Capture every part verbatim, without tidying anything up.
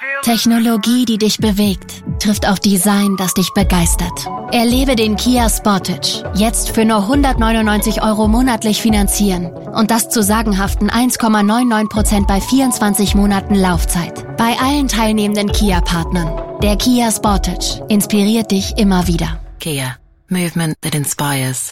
Technologie, die dich bewegt, trifft auf Design, das dich begeistert. Erlebe den Kia Sportage. Jetzt für nur hundertneunundneunzig Euro monatlich finanzieren. Und das zu sagenhaften eins Komma neunundneunzig Prozent bei vierundzwanzig Monaten Laufzeit. Bei allen teilnehmenden Kia-Partnern. Der Kia Sportage inspiriert dich immer wieder. Kia. Movement that inspires.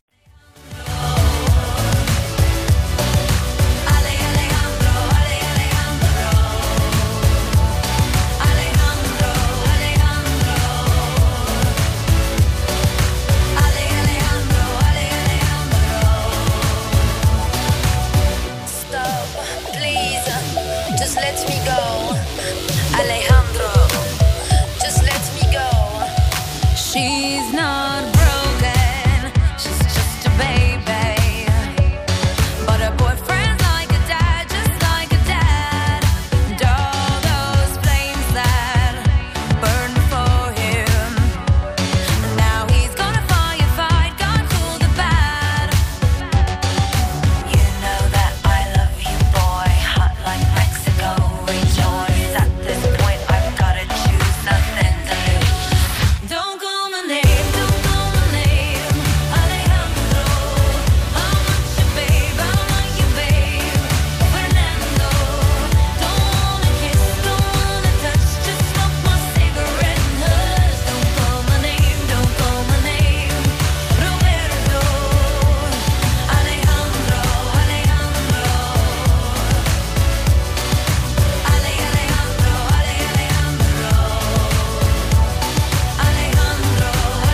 Just let me go, Alejandro. Just let me go. She's not broken, she's just a baby. But her boyfriend's like a dad, just like a dad. And all those flames that burned for him, now he's gonna firefight, gonna cool the bad. You know that I love you, boy, hot like Mexico. Rejoice at this point, I've gotta choose, nothing to lose. Don't call my name, don't call my name, Alejandro. I'm not your babe, I'm not your babe, Fernando. Don't wanna kiss, don't wanna touch, just smoke my cigarette and hush. Don't call my name, don't call my name, Roberto. Alejandro, Alejandro. Ale, Alejandro, Ale, Alejandro. Alejandro, Alejandro.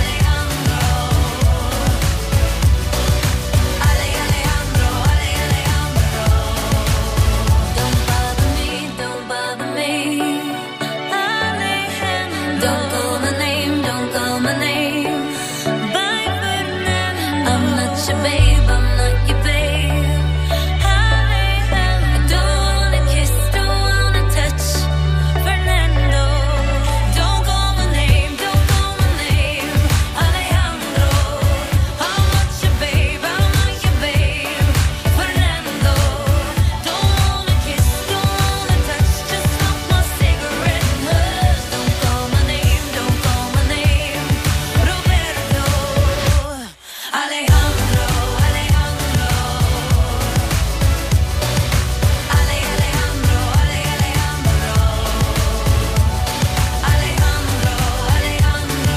Ale, Alejandro, Ale, Alejandro. Don't bother me, don't bother me. Alejandro. Don't call my name, don't call my name. Bye, Fernando. I'm not your babe, I'm not your babe. Alejandro. Don't wanna kiss, don't wanna touch, Fernando. Don't call my name, don't call my name, Alejandro. I'm not your babe, I'm not your babe, Fernando. Don't wanna kiss, don't wanna touch, just smoke my cigarette and hush. Don't call my name, don't call my name, Roberto. Alejandro, Alejandro. Ale, Alejandro, Ale, Alejandro. Alejandro, Alejandro.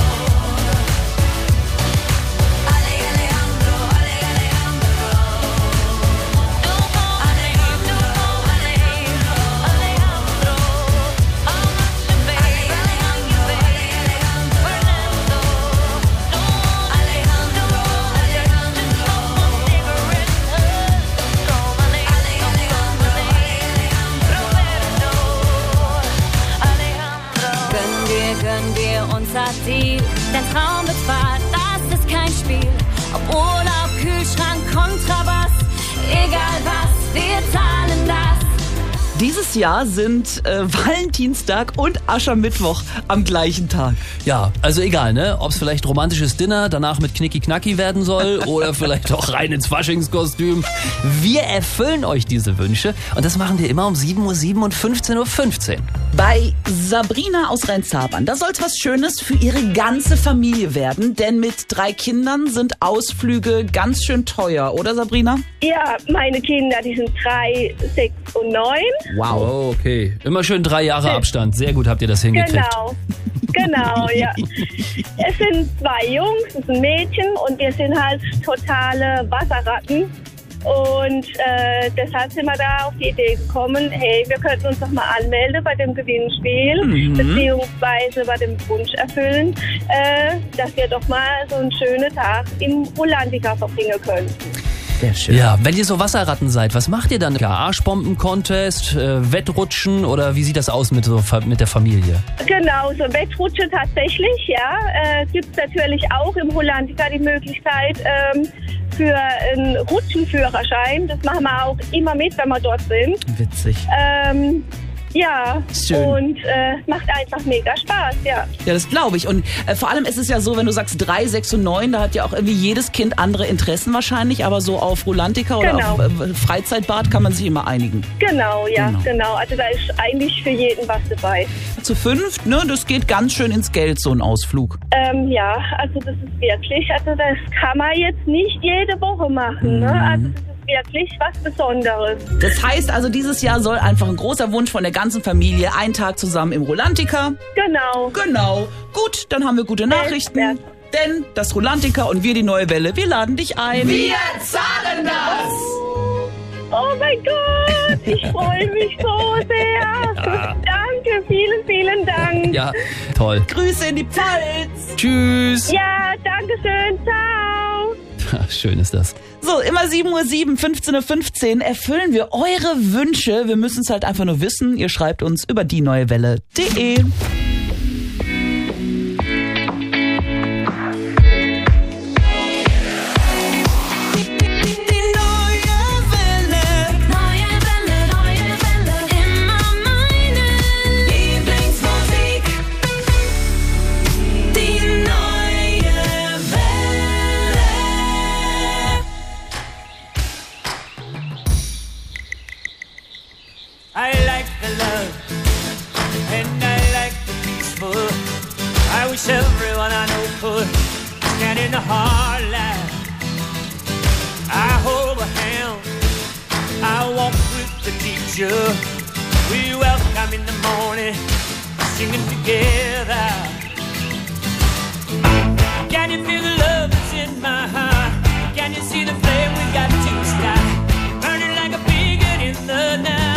Ale, Alejandro, Ale, Alejandro. Don't call my name, don't call my name, Alejandro. I'm not your babe, I'm not your babe, Fernando. Don't Alejandro, Alejandro. Just smoke my cigarette and hush. Don't call my name, don't call my name, Roberto. Alejandro. Gönnen wir, gönnen wir uns das Ziel. Der Traum wird wahr, das ist kein Spiel. Ob Urlaub, Kühlschrank, Kontrabass, egal was, wir zahlen das. Dieses Jahr sind äh, Valentinstag und Aschermittwoch am gleichen Tag. Ja, also egal, ne? Ob es vielleicht romantisches Dinner danach mit Knicki-Knacki werden soll oder vielleicht auch rein ins Faschingskostüm. Wir erfüllen euch diese Wünsche und das machen wir immer um sieben Uhr sieben und fünfzehn Uhr fünfzehn. Bei Sabrina aus Rheinzabern, da soll es was Schönes für ihre ganze Familie werden, denn mit drei Kindern sind Ausflüge ganz schön teuer, oder Sabrina? Ja, meine Kinder, die sind drei, sechs und neun. Wow. Oh, okay. Immer schön drei Jahre Abstand. Sehr gut habt ihr das hingekriegt. Genau, genau, ja. Es sind zwei Jungs, es ist ein Mädchen und wir sind halt totale Wasserratten. Und äh, deshalb sind wir da auf die Idee gekommen, hey, wir könnten uns doch mal anmelden bei dem Gewinnspiel, mhm. beziehungsweise bei dem Wunsch erfüllen, äh, dass wir doch mal so einen schönen Tag im Rulantica verbringen können. Sehr schön. Ja, wenn ihr so Wasserratten seid, was macht ihr dann? Ja, Arschbomben-Contest, äh, Wettrutschen oder wie sieht das aus mit, so, mit der Familie? Genau, so Wettrutsche tatsächlich, ja. Äh, gibt es natürlich auch im Rulantica die Möglichkeit ähm, für einen Rutschenführerschein. Das machen wir auch immer mit, wenn wir dort sind. Witzig. Ähm, Ja, Schön. und äh, macht einfach mega Spaß, ja. Ja, das glaube ich. Und äh, vor allem ist es ja so, wenn du sagst drei, sechs und neun, da hat ja auch irgendwie jedes Kind andere Interessen wahrscheinlich, aber so auf Rolantica oder Genau. auf äh, Freizeitbad kann man sich immer einigen. Genau, ja, Genau. genau. Also da ist eigentlich für jeden was dabei. Zu fünft, ne, das geht ganz schön ins Geld, so ein Ausflug. Ähm, ja, also das ist wirklich, also das kann man jetzt nicht jede Woche machen, ne? Also das ist wirklich was Besonderes. Das heißt also, dieses Jahr soll einfach ein großer Wunsch von der ganzen Familie, einen Tag zusammen im Rolantica. Genau. Genau. Gut, dann haben wir gute Nachrichten. wert. Denn das Rolantica und wir die Neue Welle, wir laden dich ein. Wir zahlen das! Oh mein Gott, ich freue mich so sehr. Danke, vielen, vielen Dank. Ja, toll. Grüße in die Pfalz. Tschüss. Ja, danke schön, ciao. Schön ist das. So, immer sieben Uhr sieben, fünfzehn Uhr fünfzehn erfüllen wir eure Wünsche. Wir müssen es halt einfach nur wissen. Ihr schreibt uns über die neue Welle punkt de. I like the love, and I like the peaceful. I wish everyone I know could stand in the hard light. I hold a hand, I walk with the teacher. We welcome in the morning, singing together. Can you feel the love that's in my heart? Can you see the flame we got to start? Burning like a beacon in the night.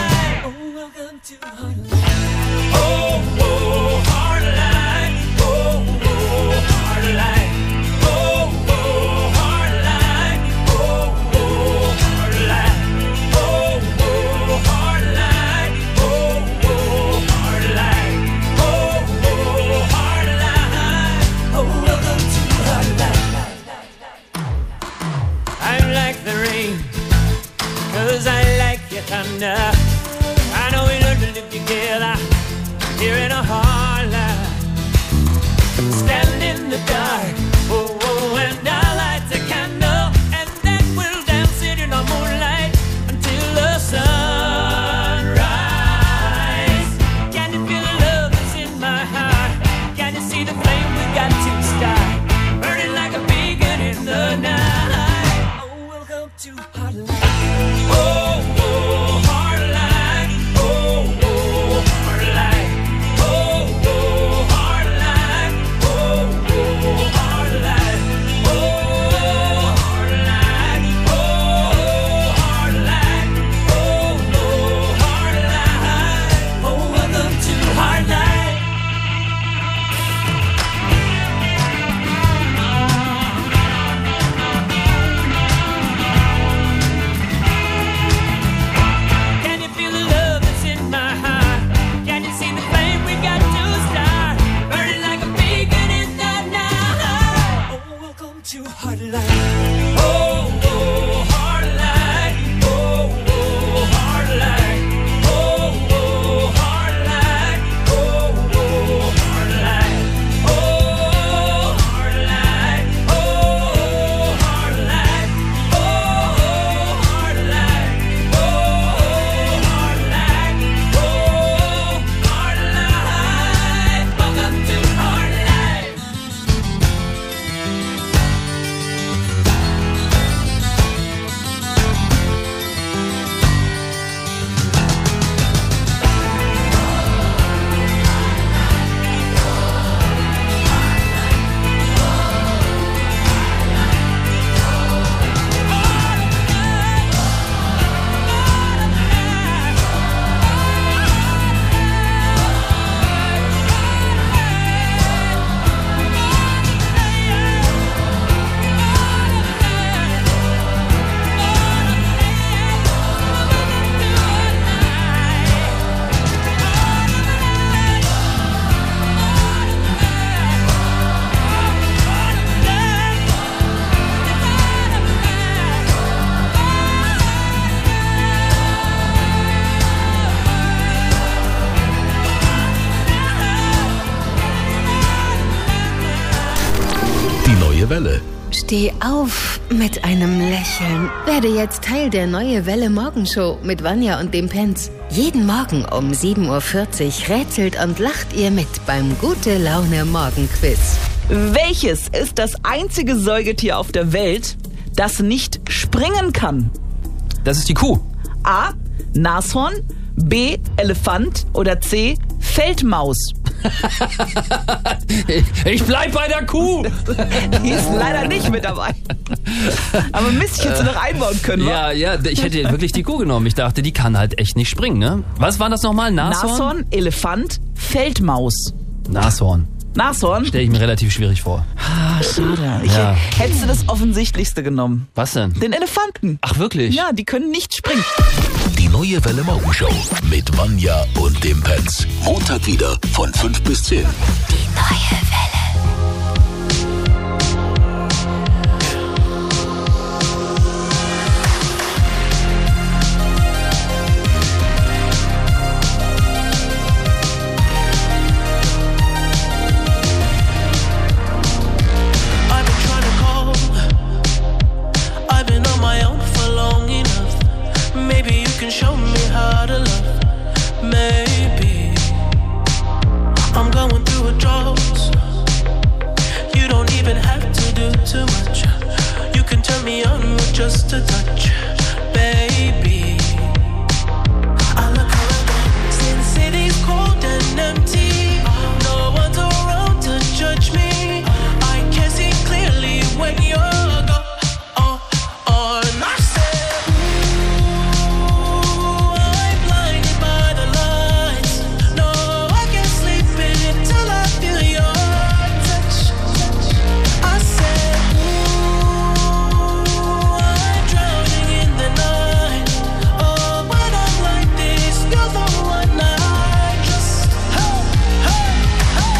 Oh, oh, hard light. Oh, oh, hard light. Oh, oh, hard light. Oh, oh, hard light. Oh, oh, hard light. Oh, oh, Welle. Steh auf mit einem Lächeln. Werde jetzt Teil der Neue Welle Morgenshow mit Vanja und dem Penz. Jeden Morgen um sieben Uhr vierzig rätselt und lacht ihr mit beim Gute-Laune-Morgenquiz. Welches ist das einzige Säugetier auf der Welt, das nicht springen kann? Das ist die Kuh. A. Nashorn, B. Elefant oder C. Feldmaus. Ich bleib bei der Kuh. Die ist leider nicht mit dabei. Aber Mist, ich hätte sie noch einbauen können. Ja, ja, ich hätte wirklich die Kuh genommen. Ich dachte, die kann halt echt nicht springen, ne? Was war das nochmal? Nashorn? Nashorn, Elefant, Feldmaus. Nashorn. Nashorn? Stelle ich mir relativ schwierig vor. Ah, schade. Ich, Ja. Hättest du das Offensichtlichste genommen? Was denn? Den Elefanten. Ach, wirklich? Ja, die können nicht springen. Die Neue Welle Morgenshow mit Vanja und dem Penz. Montag wieder von fünf bis zehn. Die Neue Welle. I've been trying to call. I've been on my own for long enough. Maybe you can show me how to love. Maybe I'm going through a drought. You don't even have to do too much. You can turn me on with just a touch, baby. I look around, since city's cold and empty. No one's around to judge me. I can see clearly when you're gone. Oh, oh, and I said, ooh, I'm blinded by the lights. No, I can't sleep until I feel your touch. I said, ooh, I'm drowning in the night. Oh, when I'm like this, you're the one I just, hey, hey, hey.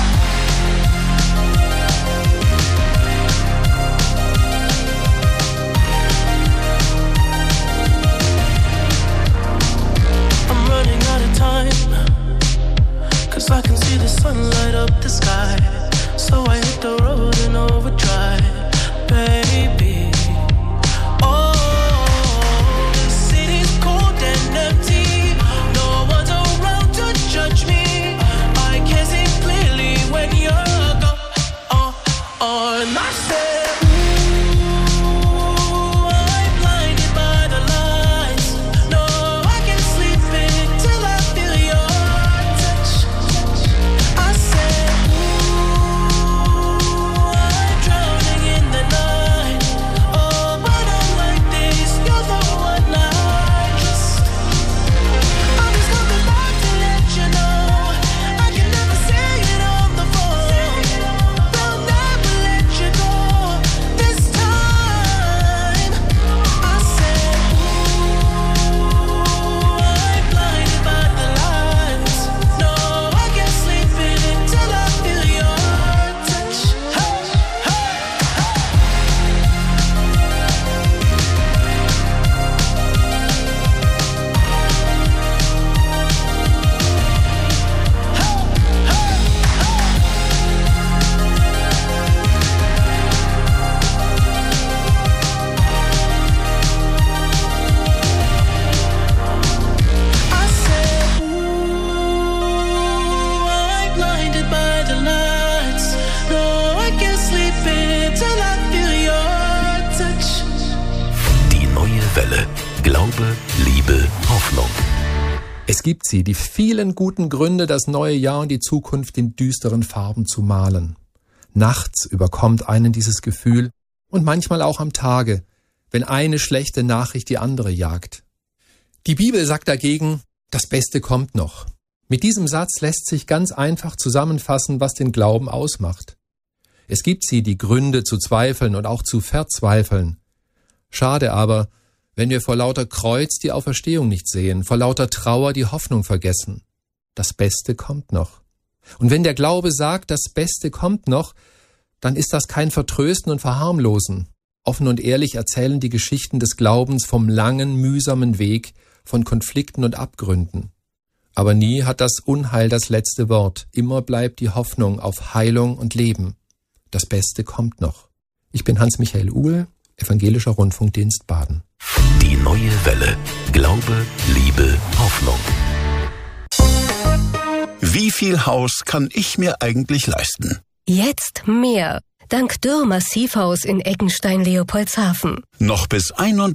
I'm running out of time, 'cause I can see the sun light up the sky. So I hit the road in overdrive, baby. Oh, the city's cold and empty. No one's around to judge me. I can see clearly when you're gone. Oh, oh, and I said, ooh, I'm blinded by the lights. No, I can't sleep until I feel your touch. I said, ooh, I'm drowning in the night. Oh, when I'm like this, you're the one I just. I'm just coming back to let you know I can never say it on the phone. They'll never let you go this time. I said, ooh, I'm blinded by the lights. No, I can't sleep until I feel your touch. Hey, hey, I said, ooh, I'm blinded by the lights. No, I can't sleep until I feel your touch. Die Neue Welle. Glaube, Liebe, Hoffnung. Es gibt sie, die vielen guten Gründe, das neue Jahr und die Zukunft in düsteren Farben zu malen. Nachts überkommt einen dieses Gefühl und manchmal auch am Tage, wenn eine schlechte Nachricht die andere jagt. Die Bibel sagt dagegen, das Beste kommt noch. Mit diesem Satz lässt sich ganz einfach zusammenfassen, was den Glauben ausmacht. Es gibt sie, die Gründe zu zweifeln und auch zu verzweifeln. Schade aber, wenn wir vor lauter Kreuz die Auferstehung nicht sehen, vor lauter Trauer die Hoffnung vergessen. Das Beste kommt noch. Und wenn der Glaube sagt, das Beste kommt noch, dann ist das kein Vertrösten und Verharmlosen. Offen und ehrlich erzählen die Geschichten des Glaubens vom langen, mühsamen Weg, von Konflikten und Abgründen. Aber nie hat das Unheil das letzte Wort. Immer bleibt die Hoffnung auf Heilung und Leben. Das Beste kommt noch. Ich bin Hans-Michael Uhl, Evangelischer Rundfunkdienst Baden. Die neue Welle. Glaube, Liebe, Hoffnung. Wie viel Haus kann ich mir eigentlich leisten? Jetzt mehr. Dank Dürr Massivhaus in Eckenstein-Leopoldshafen. Noch bis einunddreißigsten